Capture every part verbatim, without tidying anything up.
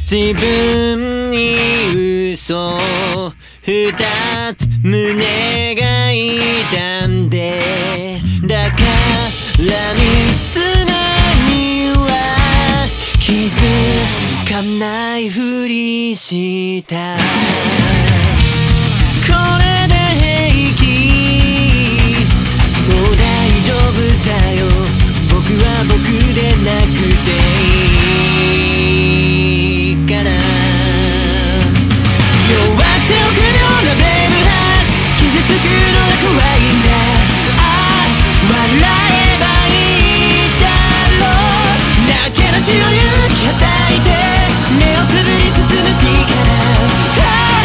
自分に嘘二つ胸が痛んで、だから三つ目には気づかないふりした。これで平気、もう大丈夫だよ、僕は僕でなくていいから。弱くて臆病なブレイブハーツ、傷つくのが怖いんだ。ああ笑えばいいだろう。なけなしを勇気はたいて目をつぶり進むしかない。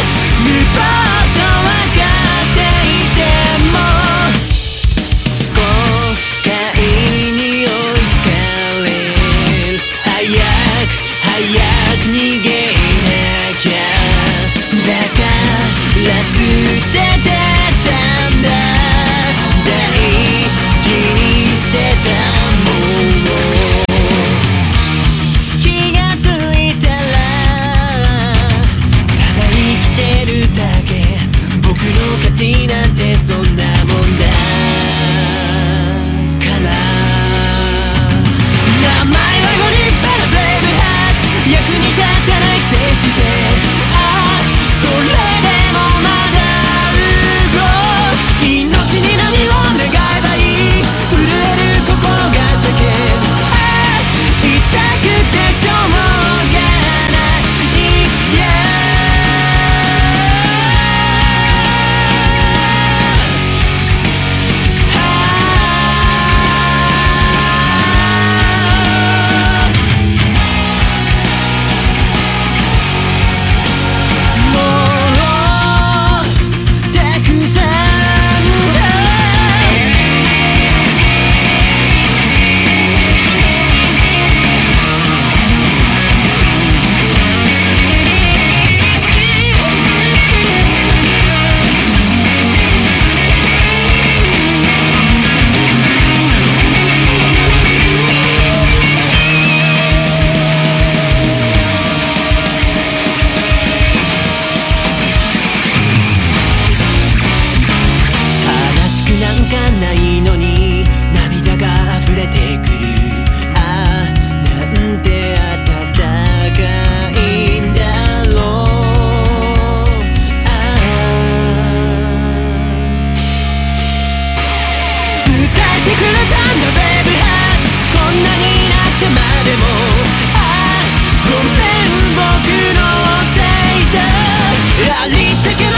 無謀と分かっていても後悔に追いつかれる。早く早く逃げなきゃ、だから捨ててたんだ、大事にしてたもの。気がついたらただ生きてるだけ、僕の価値なんてそんなもんだから。名前はご立派なブレイブハーツ、役に立たないくせして、ああそれでもまだ動く。命に何を願えばいい、震える心が叫ぶ。ああ痛くてしょうがない、yeah。ないのに涙が溢れてくる。ああなんて温かいんだろう。ああ伝えてくれたんだベイブハーツ、こんなになってまでも。ああごめん僕のせいだ、ありったけ